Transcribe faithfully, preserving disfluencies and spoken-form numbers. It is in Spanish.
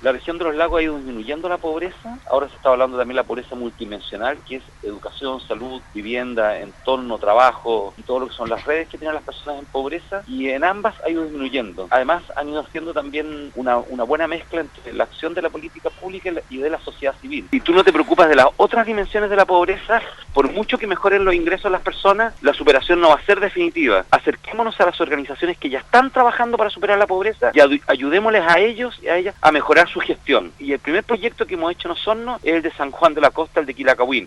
La región de los lagos ha ido disminuyendo la pobreza, ahora se está hablando también de la pobreza multidimensional, que es educación, salud, vivienda, entorno, trabajo y todo lo que son las redes que tienen las personas en pobreza, y en ambas ha ido disminuyendo. Además han ido haciendo también una, una buena mezcla entre la acción de la política pública y de la sociedad civil. Si tú no te preocupas de las otras dimensiones de la pobreza, por mucho que mejoren los ingresos de las personas, la superación no va a ser definitiva. Acerquémonos a las organizaciones que ya están trabajando para superar la pobreza y ayudémosles a ellos y a ellas a mejorar su gestión. Y el primer proyecto que hemos hecho en Osorno es el de San Juan de la Costa, el de Quilacahuín.